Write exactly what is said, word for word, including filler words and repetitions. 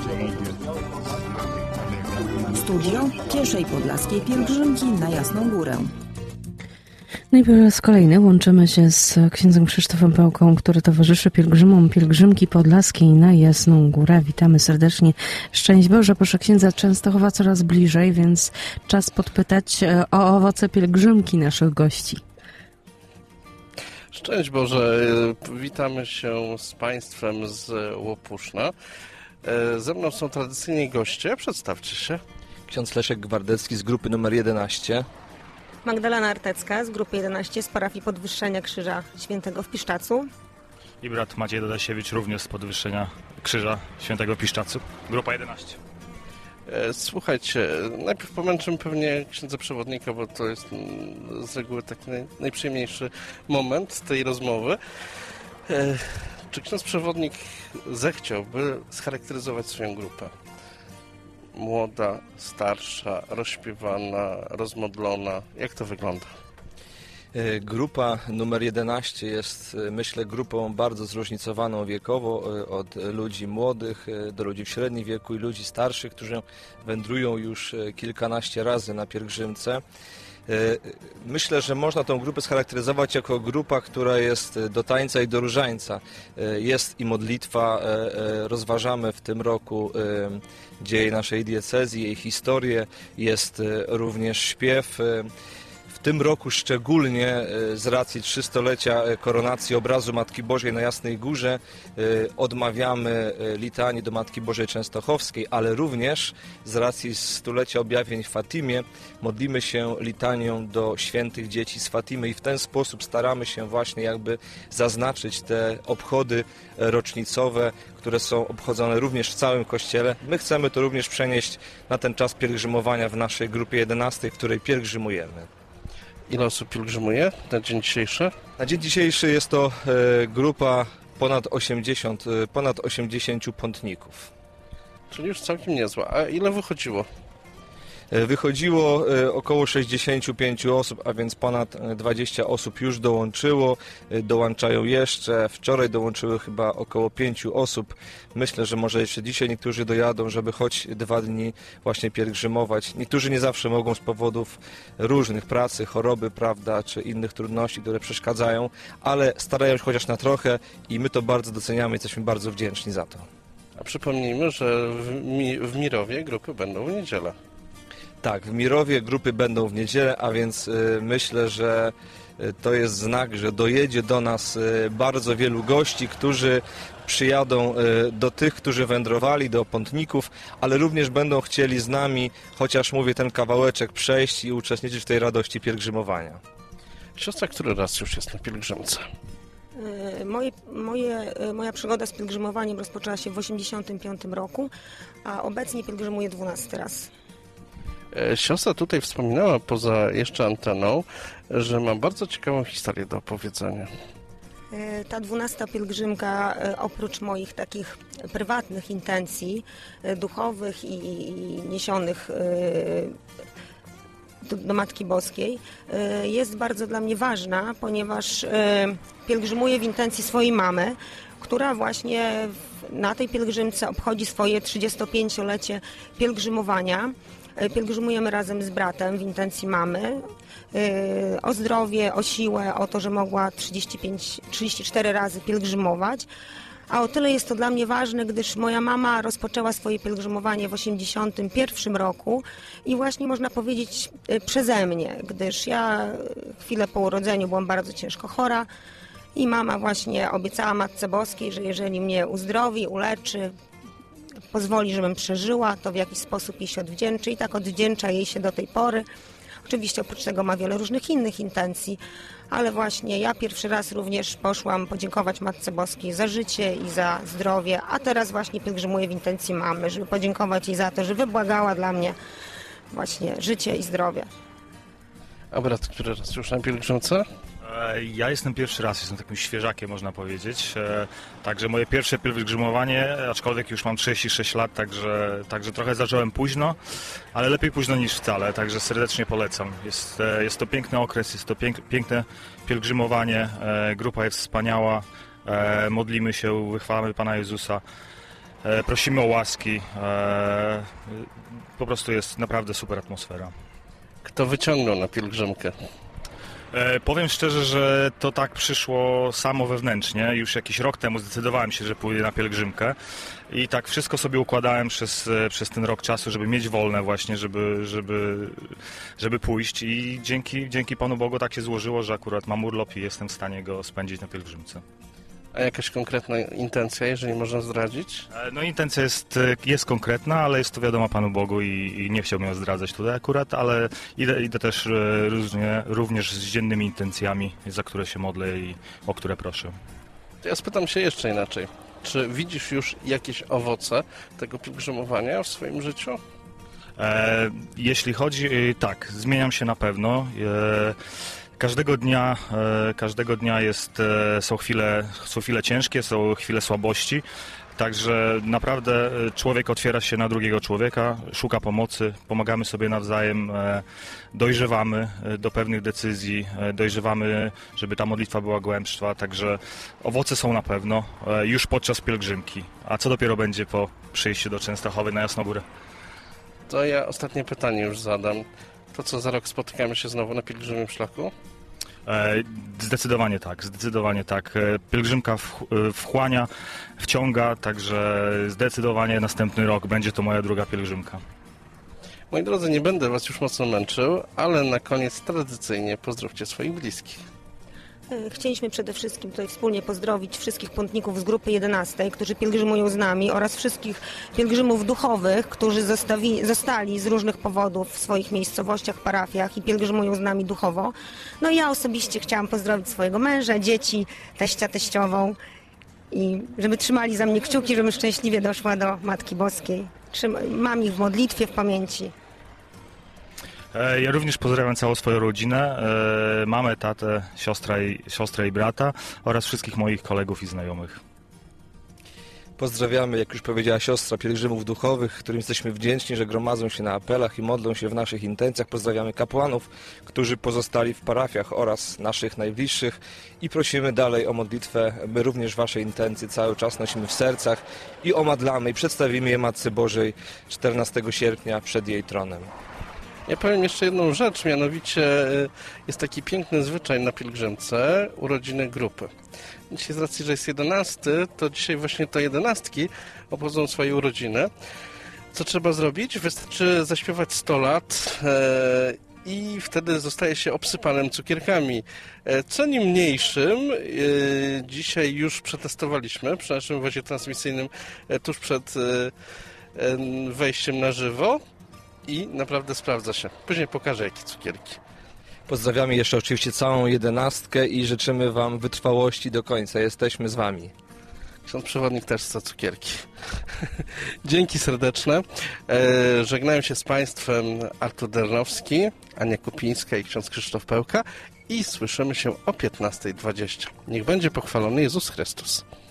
Studio pierwszej podlaskiej pielgrzymki na Jasną Górę. No i po raz kolejny łączymy się z księdzem Krzysztofem Pałką, który towarzyszy pielgrzymom pielgrzymki podlaskiej na Jasną Górę. Witamy serdecznie. Szczęść Boże, proszę księdza, Częstochowa coraz bliżej, więc czas podpytać o owoce pielgrzymki naszych gości. Szczęść Boże, witamy się z Państwem z Łopuszna. Ze mną są tradycyjni goście, przedstawcie się. Ksiądz Leszek Gwardecki z grupy numer jedenaście. Magdalena Artecka z grupy jedenaście z parafii Podwyższenia Krzyża Świętego w Piszczacu. I brat Maciej Dodasiewicz również z Podwyższenia Krzyża Świętego w Piszczacu, grupa jedenaście. Słuchajcie, najpierw pomęczymy pewnie księdza przewodnika, bo to jest z reguły taki naj, najprzyjemniejszy moment tej rozmowy. Czy ksiądz przewodnik zechciałby scharakteryzować swoją grupę? Młoda, starsza, rozśpiewana, rozmodlona. Jak to wygląda? Grupa numer jedenaście jest, myślę, grupą bardzo zróżnicowaną wiekowo, od ludzi młodych do ludzi w średnim wieku i ludzi starszych, którzy wędrują już kilkanaście razy na pielgrzymce. Myślę, że można tą grupę scharakteryzować jako grupa, która jest do tańca i do różańca. Jest i modlitwa, rozważamy w tym roku dzieje naszej diecezji, jej historię, jest również śpiew. W tym roku szczególnie z racji trzystulecia koronacji obrazu Matki Bożej na Jasnej Górze odmawiamy litanii do Matki Bożej Częstochowskiej, ale również z racji stulecia objawień w Fatimie modlimy się litanią do świętych dzieci z Fatimy i w ten sposób staramy się właśnie jakby zaznaczyć te obchody rocznicowe, które są obchodzone również w całym Kościele. My chcemy to również przenieść na ten czas pielgrzymowania w naszej grupie jedenastej, w której pielgrzymujemy. Ile osób pielgrzymuje na dzień dzisiejszy? Na dzień dzisiejszy jest to e, grupa ponad osiemdziesiąt, e, ponad osiemdziesięciu pątników. Czyli już całkiem niezła. A ile wychodziło? E, wychodziło e, około sześćdziesięciu pięciu osób, a więc ponad dwadzieścia osób już dołączyło. E, dołączają jeszcze. Wczoraj dołączyły chyba około pięciu osób. Myślę, że może jeszcze dzisiaj niektórzy dojadą, żeby choć dwa dni właśnie pielgrzymować. Niektórzy nie zawsze mogą z powodów różnych, pracy, choroby, prawda, czy innych trudności, które przeszkadzają, ale starają się chociaż na trochę i my to bardzo doceniamy i jesteśmy bardzo wdzięczni za to. A przypomnijmy, że w, Mi- w Mirowie grupy będą w niedzielę. Tak, w Mirowie grupy będą w niedzielę, a więc y, myślę, że y, to jest znak, że dojedzie do nas y, bardzo wielu gości, którzy przyjadą y, do tych, którzy wędrowali, do pątników, ale również będą chcieli z nami, chociaż mówię, ten kawałeczek przejść i uczestniczyć w tej radości pielgrzymowania. Siostra, który raz już jest na pielgrzymce? Moje, moje, moja przygoda z pielgrzymowaniem rozpoczęła się w osiemdziesiątym piątym roku, a obecnie pielgrzymuję dwunasty raz. Siostra tutaj wspominała poza jeszcze anteną, że ma bardzo ciekawą historię do opowiedzenia. Ta dwunasta pielgrzymka, oprócz moich takich prywatnych intencji duchowych i, i niesionych do, do Matki Boskiej, jest bardzo dla mnie ważna, ponieważ pielgrzymuję w intencji swojej mamy, która właśnie na tej pielgrzymce obchodzi swoje trzydziestopięciolecie pielgrzymowania. Pielgrzymujemy razem z bratem w intencji mamy o zdrowie, o siłę, o to, że mogła trzydzieści pięć, trzydzieści cztery razy pielgrzymować. A o tyle jest to dla mnie ważne, gdyż moja mama rozpoczęła swoje pielgrzymowanie w osiemdziesiątym pierwszym roku i właśnie można powiedzieć przeze mnie, gdyż ja chwilę po urodzeniu byłam bardzo ciężko chora i mama właśnie obiecała Matce Boskiej, że jeżeli mnie uzdrowi, uleczy, pozwoli, żebym przeżyła, to w jakiś sposób jej się odwdzięczy i tak odwdzięcza jej się do tej pory. Oczywiście oprócz tego ma wiele różnych innych intencji, ale właśnie ja pierwszy raz również poszłam podziękować Matce Boskiej za życie i za zdrowie, a teraz właśnie pielgrzymuję w intencji mamy, żeby podziękować jej za to, że wybłagała dla mnie właśnie życie i zdrowie. A brat, który raz już na pielgrzymce? Ja jestem pierwszy raz, jestem takim świeżakiem, można powiedzieć. Także moje pierwsze pielgrzymowanie, aczkolwiek już mam trzydzieści sześć lat, także, także trochę zacząłem późno, ale lepiej późno niż wcale, także serdecznie polecam. Jest, jest to piękny okres, jest to pięk, piękne pielgrzymowanie, grupa jest wspaniała, modlimy się, wychwalamy Pana Jezusa. e, prosimy o łaski. E, po prostu jest naprawdę super atmosfera. Kto wyciągnął na pielgrzymkę? E, powiem szczerze, że to tak przyszło samo wewnętrznie. Już jakiś rok temu zdecydowałem się, że pójdę na pielgrzymkę i tak wszystko sobie układałem przez, przez ten rok czasu, żeby mieć wolne właśnie, żeby, żeby, żeby pójść i dzięki, dzięki Panu Bogu tak się złożyło, że akurat mam urlop i jestem w stanie go spędzić na pielgrzymce. A jakaś konkretna intencja, jeżeli można zdradzić? E, no intencja jest, jest konkretna, ale jest to wiadoma Panu Bogu i, i nie chciałbym ją zdradzać tutaj akurat, ale idę, idę też e, różnie, również z dziennymi intencjami, za które się modlę i o które proszę. To ja spytam się jeszcze inaczej. Czy widzisz już jakieś owoce tego pielgrzymowania w swoim życiu? E, jeśli chodzi, e, tak, zmieniam się na pewno. E, Każdego dnia, e, każdego dnia jest, e, są, chwile, są chwile ciężkie, są chwile słabości, także naprawdę człowiek otwiera się na drugiego człowieka, szuka pomocy, pomagamy sobie nawzajem, e, dojrzewamy do pewnych decyzji, e, dojrzewamy, żeby ta modlitwa była głębsza, także owoce są na pewno e, już podczas pielgrzymki, a co dopiero będzie po przyjściu do Częstochowy na Jasną Górę. To ja ostatnie pytanie już zadam. To co, za rok spotykamy się znowu na pielgrzymim szlaku? E, zdecydowanie tak, zdecydowanie tak. E, pielgrzymka w, e, wchłania, wciąga, także zdecydowanie następny rok będzie to moja druga pielgrzymka. Moi drodzy, nie będę was już mocno męczył, ale na koniec tradycyjnie pozdrówcie swoich bliskich. Chcieliśmy przede wszystkim tutaj wspólnie pozdrowić wszystkich pątników z grupy jedenastej, którzy pielgrzymują z nami, oraz wszystkich pielgrzymów duchowych, którzy zostawi, zostali z różnych powodów w swoich miejscowościach, parafiach i pielgrzymują z nami duchowo. No i ja osobiście chciałam pozdrowić swojego męża, dzieci, teścia, teściową i żeby trzymali za mnie kciuki, żebym szczęśliwie doszła do Matki Boskiej. Trzym, mam ich w modlitwie, w pamięci. Ja również pozdrawiam całą swoją rodzinę, mamę, tatę, siostrę i, siostrę i brata oraz wszystkich moich kolegów i znajomych. Pozdrawiamy, jak już powiedziała siostra, pielgrzymów duchowych, którym jesteśmy wdzięczni, że gromadzą się na apelach i modlą się w naszych intencjach. Pozdrawiamy kapłanów, którzy pozostali w parafiach oraz naszych najbliższych i prosimy dalej o modlitwę. My również wasze intencje cały czas nosimy w sercach i omadlamy i przedstawimy je Matce Bożej czternastego sierpnia przed jej tronem. Ja powiem jeszcze jedną rzecz, mianowicie jest taki piękny zwyczaj na pielgrzymce, urodziny grupy. Dzisiaj z racji, że jest jedenasty, to dzisiaj właśnie te jedenastki obchodzą swoje urodziny. Co trzeba zrobić? Wystarczy zaśpiewać sto lat e, i wtedy zostaje się obsypanym cukierkami. E, co niemniejszym, e, dzisiaj już przetestowaliśmy przy naszym wozie transmisyjnym e, tuż przed e, e, wejściem na żywo. I naprawdę sprawdza się. Później pokażę, jakie cukierki. Pozdrawiamy jeszcze oczywiście całą jedenastkę i życzymy wam wytrwałości do końca. Jesteśmy z wami. Ksiądz przewodnik też chce cukierki. Dzięki serdeczne. E, żegnają się z państwem Artur Dernowski, Ania Kupińska i ksiądz Krzysztof Pełka i słyszymy się o piętnastej dwadzieścia. Niech będzie pochwalony Jezus Chrystus.